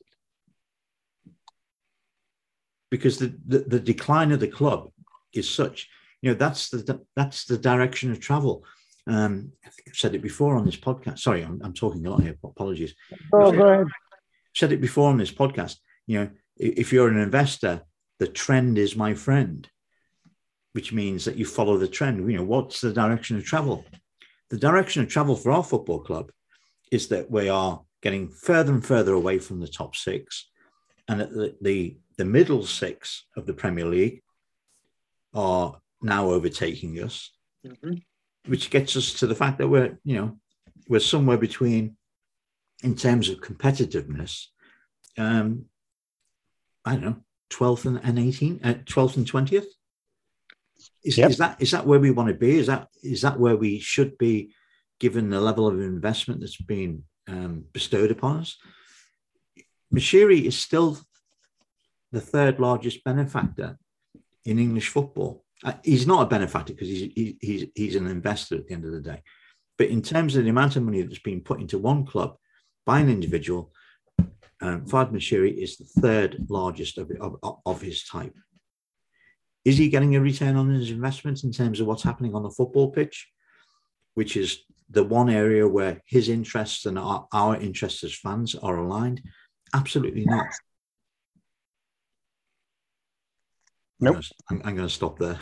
Because the decline of the club is such, that's the direction of travel. I think I've said it before on this podcast. Sorry, I'm talking a lot here. Apologies. Oh, go ahead. Said it before on this podcast. If you're an investor, the trend is my friend, which means that you follow the trend. What's the direction of travel? The direction of travel for our football club is that we are getting further and further away from the top 6, and that the middle 6 of the Premier League are now overtaking us, which gets us to the fact that we're somewhere between, in terms of competitiveness, I don't know, 12th and 18th, 12th and 20th. Is that where we want to be? Is that where we should be, given the level of investment that's been bestowed upon us? Moshiri is still the 3rd largest benefactor in English football. He's not a benefactor because he's an investor at the end of the day. But in terms of the amount of money that's been put into one club by an individual, Fard Moshiri is the 3rd largest of his type. Is he getting a return on his investment in terms of what's happening on the football pitch, which is the one area where his interests and our interests as fans are aligned? Absolutely not. Nope. I'm going to stop there.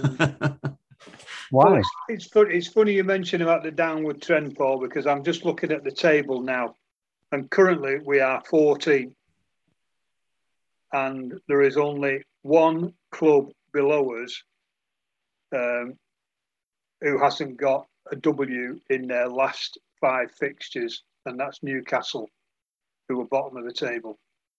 Why? Well, it's funny you mention about the downward trend, Paul, because I'm just looking at the table now, and currently we are 14, and there is only one club below us who hasn't got a W in their last 5 fixtures, and that's Newcastle, who are bottom of the table.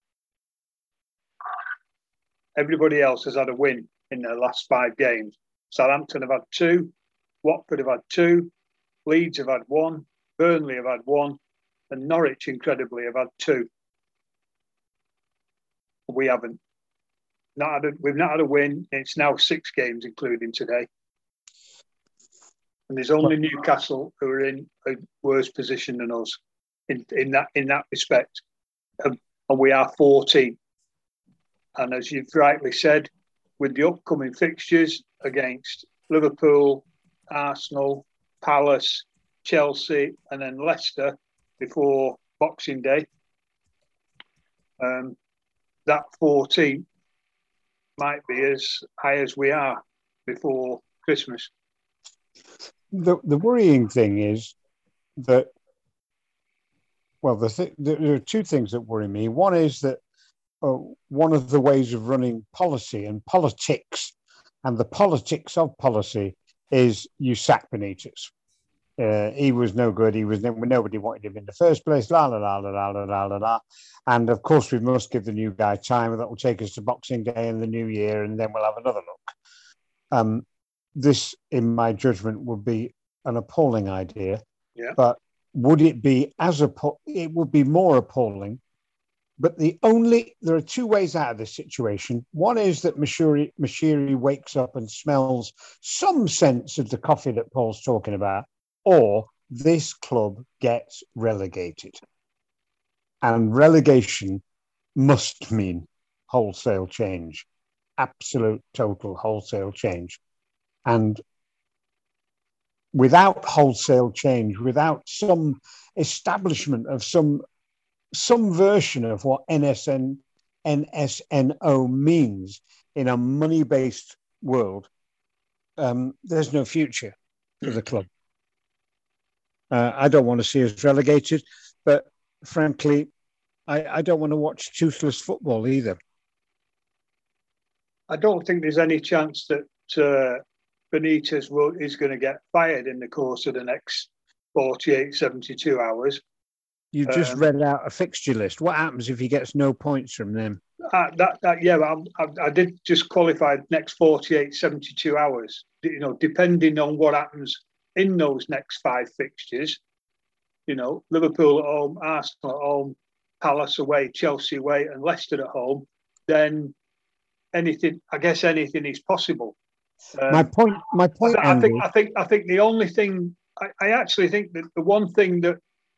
Everybody else has had a win in their last 5 games. Southampton have had 2, Watford have had 2, Leeds have had 1, Burnley have had 1, and Norwich, incredibly, have had 2. We haven't. We've not had a win. It's now 6 games, including today. And there's only Newcastle who are in a worse position than us in that respect. And we are 14. And as you've rightly said, with the upcoming fixtures against Liverpool, Arsenal, Palace, Chelsea, and then Leicester before Boxing Day, that 14 might be as high as we are before Christmas. The worrying thing is that, well, there are 2 things that worry me. One is that one of the ways of running policy and politics, and the politics of policy, is you sack Benitez. He was no good. Nobody wanted him in the first place. La la la la la la la la la. And of course, we must give the new guy time. That will take us to Boxing Day in the new year, and then we'll have another look. This, in my judgment, would be an appalling idea. Yeah. But would it be it would be more appalling. But there are 2 ways out of this situation. One is that Moshiri wakes up and smells some sense of the coffee that Paul's talking about, or this club gets relegated. And relegation must mean wholesale change, absolute total wholesale change. And without wholesale change, without some establishment of some version of what NSNO means in a money-based world, there's no future for the club. I don't want to see us relegated, but frankly, I don't want to watch toothless football either. I don't think there's any chance that Benitez is going to get fired in the course of the next 48, 72 hours. You just read out a fixture list. What happens if he gets no points from them? I did just qualify next 48, 72 hours. Depending on what happens in those next 5 fixtures, Liverpool at home, Arsenal at home, Palace away, Chelsea away, and Leicester at home, then anything is possible. My point. I think the only thing I actually think that the one thing that,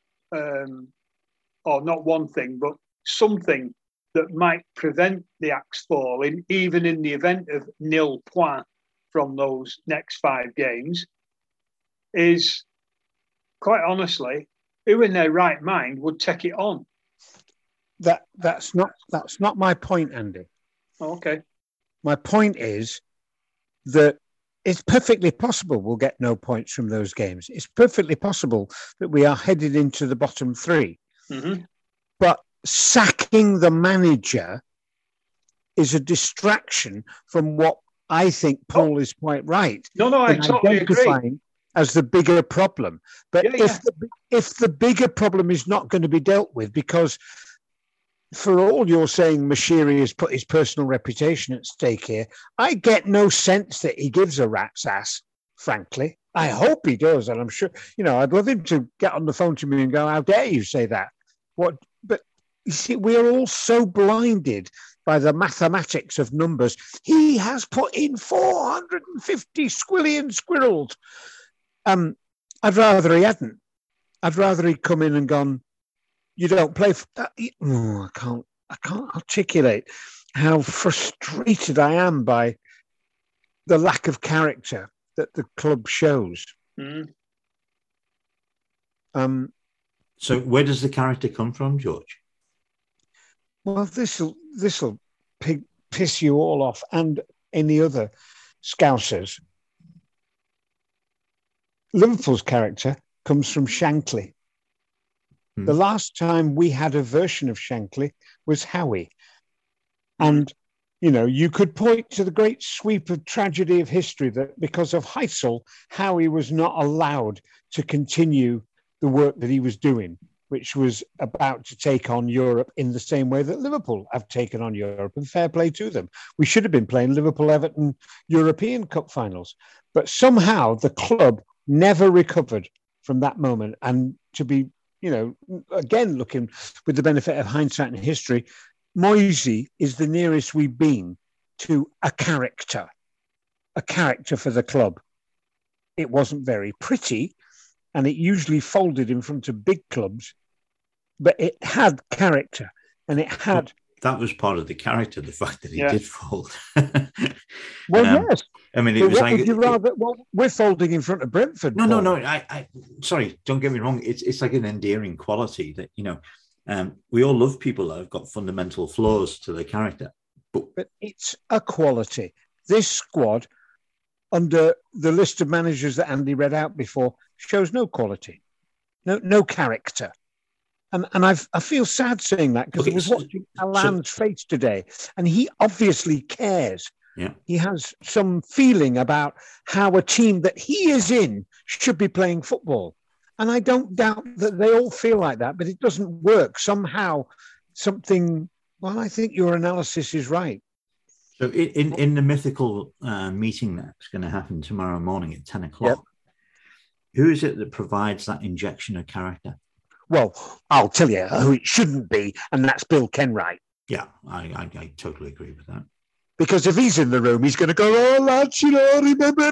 or not one thing, but something that might prevent the axe falling, even in the event of nil point from those next 5 games, is, quite honestly, who in their right mind would take it on? That's not my point, Andy. Okay. My point is that it's perfectly possible we'll get no points from those games. It's perfectly possible that we are headed into the bottom 3. Mm-hmm. But sacking the manager is a distraction from what I think Paul is quite right. No, I totally agree. As the bigger problem. But if the bigger problem is not going to be dealt with, because for all you're saying, Moshiri has put his personal reputation at stake here, I get no sense that he gives a rat's ass, frankly. I hope he does, and I'm sure, I'd love him to get on the phone to me and go, how dare you say that? But you see, we're all so blinded by the mathematics of numbers. He has put in 450 squillion squirrels. I'd rather he hadn't. I'd rather he'd come in and gone, you don't play for that. I can't articulate how frustrated I am by the lack of character that the club shows. Mm. So where does the character come from, George? Well, this'll piss you all off and any other Scousers. Liverpool's character comes from Shankly. The last time we had a version of Shankly was Howie. And, you could point to the great sweep of tragedy of history that because of Heysel, Howie was not allowed to continue the work that he was doing, which was about to take on Europe in the same way that Liverpool have taken on Europe, and fair play to them. We should have been playing Liverpool-Everton European Cup finals. But somehow the club never recovered from that moment. And to be, again, looking with the benefit of hindsight and history, Moisey is the nearest we've been to a character for the club. It wasn't very pretty, and it usually folded in front of big clubs, but it had character, and it had... That was part of the character, the fact that he did fold. Yes. I mean, it was like... Would you rather... Well, we're folding in front of Brentford. No. I sorry, don't get me wrong. It's like an endearing quality that, we all love people that have got fundamental flaws to their character. But it's a quality. This squad, under the list of managers that Andy read out before, shows no quality, no character. And I feel sad saying that, because I was watching Alan's face today, and he obviously cares. Yeah. He has some feeling about how a team that he is in should be playing football. And I don't doubt that they all feel like that, but it doesn't work. Somehow, something... Well, I think your analysis is right. So in the mythical meeting that's going to happen tomorrow morning at 10 o'clock, who is it that provides that injection of character? Well, I'll tell you who it shouldn't be, and that's Bill Kenwright. Yeah, I totally agree with that. Because if he's in the room, he's going to go, oh, lads, remember,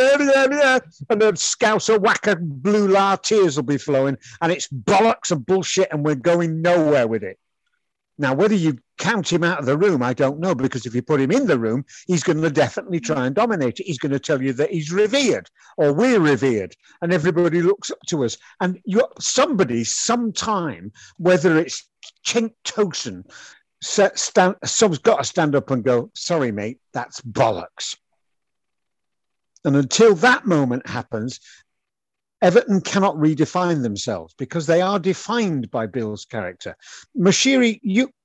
and the Scouser whacker blue la tears will be flowing, and it's bollocks and bullshit, and we're going nowhere with it. Now, whether you count him out of the room, I don't know, because if you put him in the room, he's going to definitely try and dominate it. He's going to tell you that he's revered, or we're revered, and everybody looks up to us. And somebody, sometime, whether it's Cenk Tosun, someone's got to stand up and go, sorry, mate, that's bollocks. And until that moment happens, Everton cannot redefine themselves, because they are defined by Bill's character. Moshiri,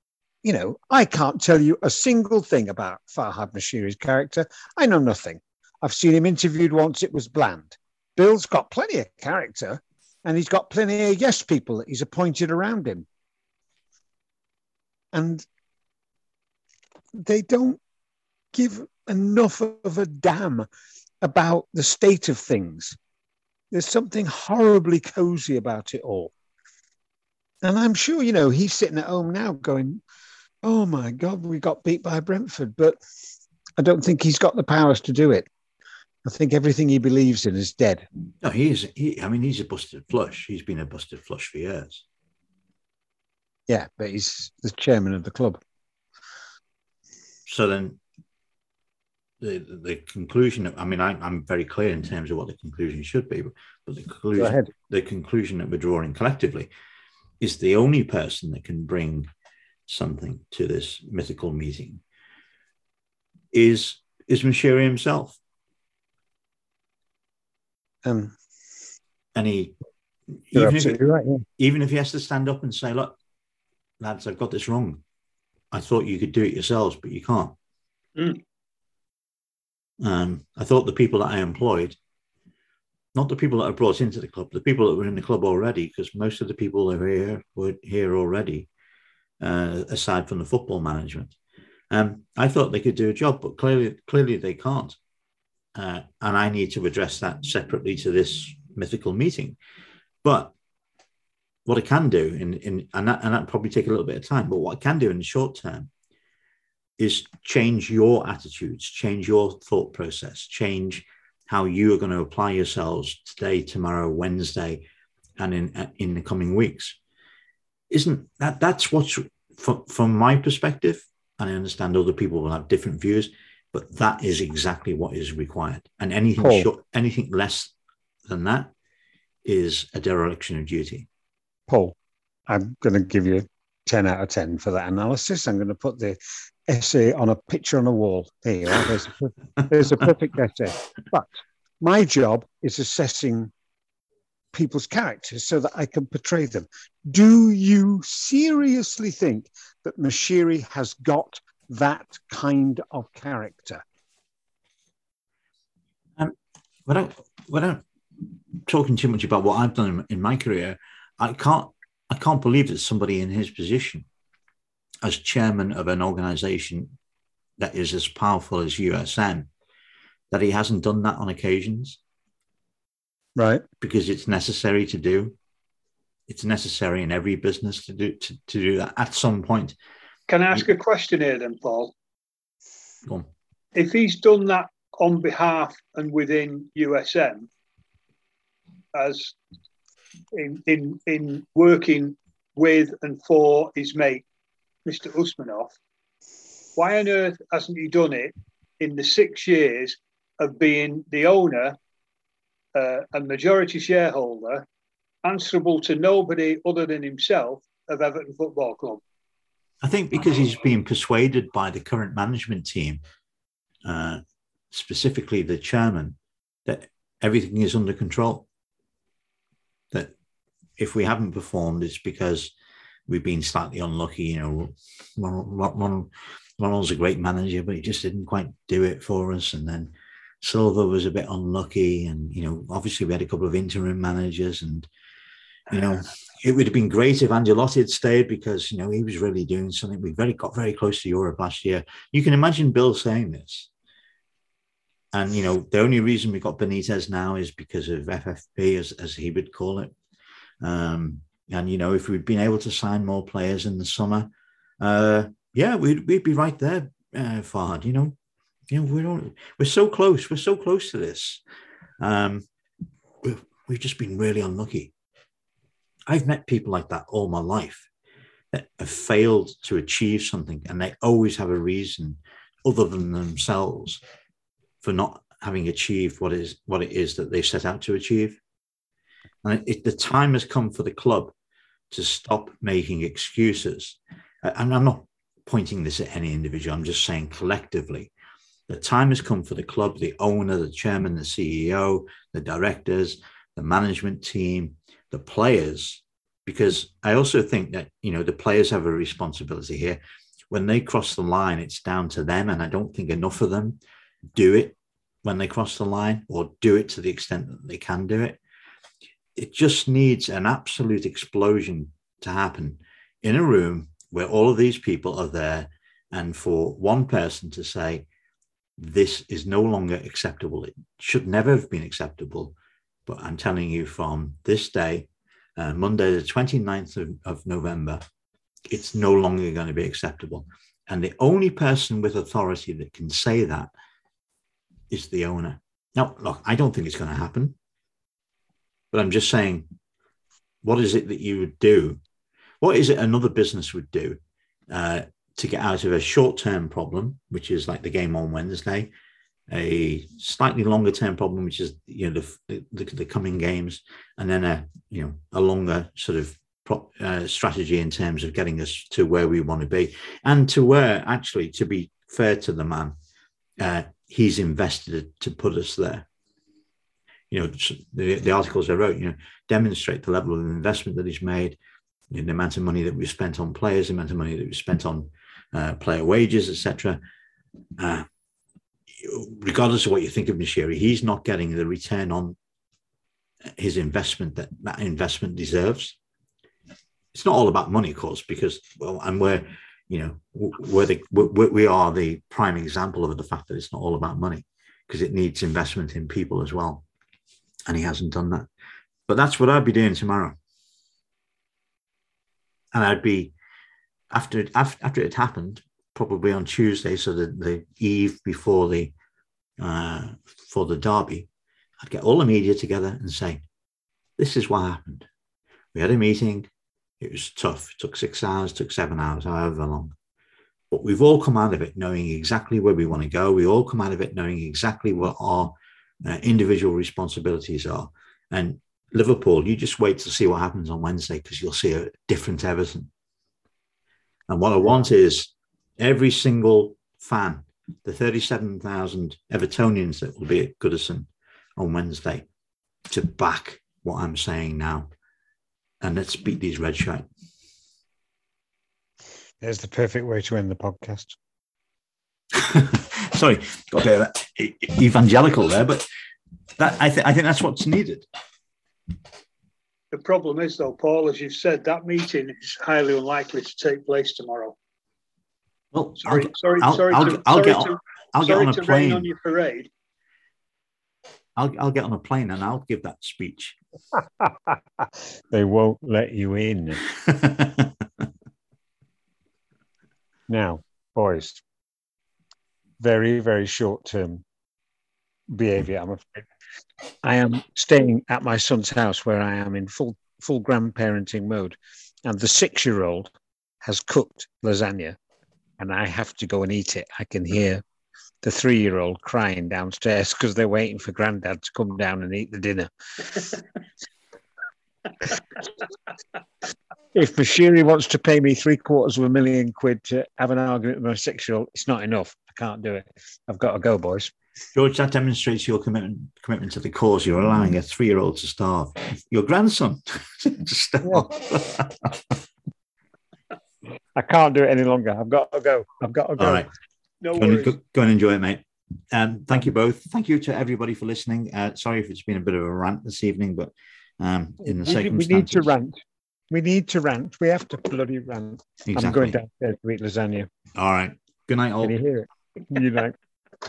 I can't tell you a single thing about Farhad Moshiri's character. I know nothing. I've seen him interviewed once. It was bland. Bill's got plenty of character, and he's got plenty of yes people that he's appointed around him. And they don't give enough of a damn about the state of things. There's something horribly cozy about it all. And I'm sure, he's sitting at home now going, oh my God, we got beat by Brentford. But I don't think he's got the powers to do it. I think everything he believes in is dead. No, he's a busted flush. He's been a busted flush for years. Yeah, but he's the chairman of the club. So then the conclusion, I'm very clear in terms of what the conclusion should be, but the conclusion that we're drawing collectively is the only person that can bring something to this mythical meeting is Moshiri himself. And even if he has to stand up and say, look, lads, I've got this wrong. I thought you could do it yourselves, but you can't. I thought the people that I employed, not the people that I brought into the club, the people that were in the club already, because most of the people that were here already, aside from the football management. I thought they could do a job, but clearly they can't. And I need to address that separately to this mythical meeting. But what I can do, and that probably take a little bit of time, but what I can do in the short term is change your attitudes, change your thought process, change how you are going to apply yourselves today, tomorrow, Wednesday, and in the coming weeks. Isn't that's what's from my perspective, and I understand other people will have different views, but that is exactly what is required. And anything less than that is a dereliction of duty. Paul, I'm going to give you 10 out of 10 for that analysis. I'm going to put the essay on a picture on a wall. There you are. There's a perfect essay. But my job is assessing people's characters so that I can portray them. Do you seriously think that Moshiri has got that kind of character? Without talking too much about what I've done in my career, I can't believe that somebody in his position as chairman of an organization that is as powerful as USM, that he hasn't done that on occasions. Right. because it's necessary to do. It's necessary in every business to do that at some point. Can I ask a question here then, Paul? Go on. If he's done that on behalf and within USM, as in working with and for his mate, Mr. Usmanov, why on earth hasn't he done it in the 6 years of being the owner and majority shareholder, answerable to nobody other than himself, of Everton Football Club? I think because he's being persuaded by the current management team, specifically the chairman, that everything is under control. That if we haven't performed, it's because we've been slightly unlucky. You know, Ronald's a great manager, but he just didn't quite do it for us. And then Silva was a bit unlucky. And, you know, obviously we had a couple of interim managers, and, you know, it would have been great if Ancelotti had stayed because, you know, he was really doing something. We got very close to Europe last year. You can imagine Bill saying this. And, you know, the only reason we got Benitez now is because of FFP, as he would call it. And, you know, if we'd been able to sign more players in the summer, yeah, we'd be right there, Fahad. You know, we're so close. We're so close to this. We've just been really unlucky. I've met people like that all my life that have failed to achieve something, and they always have a reason other than themselves for not having achieved what it is that they set out to achieve. And the time has come for the club to stop making excuses. And I'm not pointing this at any individual. I'm just saying collectively, the time has come for the club, the owner, the chairman, the CEO, the directors, the management team, the players, because I also think that, you know, the players have a responsibility here. When they cross the line, it's down to them. And I don't think enough of them do it when they cross the line, or do it to the extent that they can do it. It just needs an absolute explosion to happen in a room where all of these people are there, and for one person to say, this is no longer acceptable. It should never have been acceptable. But I'm telling you, from this day, Monday, the 29th of November, it's no longer going to be acceptable. And the only person with authority that can say that is the owner. Now, look, I don't think it's going to happen. But I'm just saying, what is it that you would do? What is it another business would do to get out of a short-term problem, which is like the game on Wednesday, a slightly longer-term problem, which is, you know, the coming games, and then a longer sort of strategy in terms of getting us to where we want to be, and to where, actually, to be fair to the man, he's invested to put us there. You know, the articles I wrote, you know, demonstrate the level of investment that he's made, you know, the amount of money that we've spent on players, the amount of money that we've spent on player wages, etc. Regardless of what you think of Moshiri, he's not getting the return on his investment that investment deserves. It's not all about money, of course, because, well, and we are the prime example of the fact that it's not all about money, because it needs investment in people as well. And he hasn't done that. But that's what I'd be doing tomorrow. And I'd be, after it happened, probably on Tuesday, so the eve before for the derby, I'd get all the media together and say, this is what happened. We had a meeting. It was tough. It took 6 hours, took 7 hours, however long. But we've all come out of it knowing exactly where we want to go. We all come out of it knowing exactly what our individual responsibilities are. And Liverpool, you just wait to see what happens on Wednesday, because you'll see a different Everton. And what I want is every single fan, the 37,000 Evertonians that will be at Goodison on Wednesday, to back what I'm saying now. And let's beat these red shite. There's the perfect way to end the podcast. Sorry, got a bit of that evangelical there, but I think that's what's needed. The problem is, though, Paul, as you've said, that meeting is highly unlikely to take place tomorrow. Well, I'll get on a plane on your parade. I'll get on a plane and I'll give that speech. They won't let you in. Now, boys, very, very short-term behaviour, I'm afraid. I am staying at my son's house where I am in full grandparenting mode, and the 6-year-old has cooked lasagna, and I have to go and eat it. I can hear the 3-year-old crying downstairs because they're waiting for Grandad to come down and eat the dinner. If Bashiri wants to pay me £750,000 to have an argument with my 6-year-old, it's not enough. I can't do it. I've got to go, boys. George, that demonstrates your commitment to the cause. You're allowing a 3-year-old to starve. Your grandson to starve. I can't do it any longer. I've got to go. All right. No worries. Go and enjoy it, mate. Thank you both. Thank you to everybody for listening. Sorry if it's been a bit of a rant this evening, but in the circumstances... We need to rant. We need to rant. We have to bloody rant. Exactly. I'm going downstairs to eat lasagna. All right. Good night, all. Can you hear it? Good night.